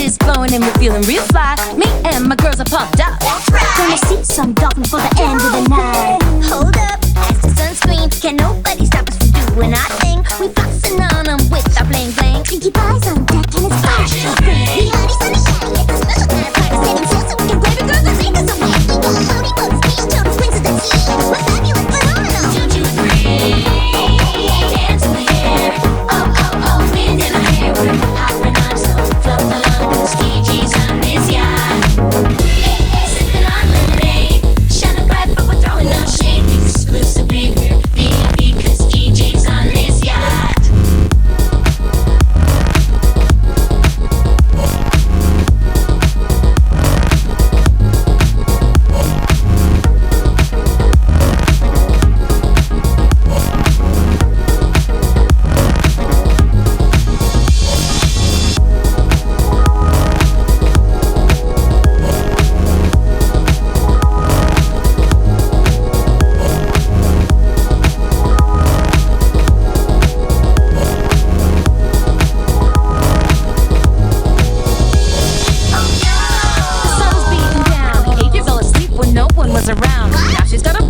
is flowing and we're feeling real fly. Me and my girls are pumped up. Gonna see some dolphin for the end of the night. Hold up, as the sunscreen, can nobody stop us from doing our thing. We flossing on them with our bling bling. Pinky pies on deck and it's fresh to free. The honey's on the shine, it's a special kind of party. Setting sail so we can grab your girls and take us away. We got floaty boats, beach turtles, wings of the sea. We're fabulous, phenomenal. 2, 2, 3, hands in the air. Oh, oh, oh, wind in our hair. We're hopping on, so float along, 'cause Gigi's on this yacht. Sipping on lemonade, shining bright, but we're throwing no shade. Exclusively, we're VIP, 'cause Gigi's on this yacht. The sun's beating down. Behavior fell asleep when no one was around. Now she's got a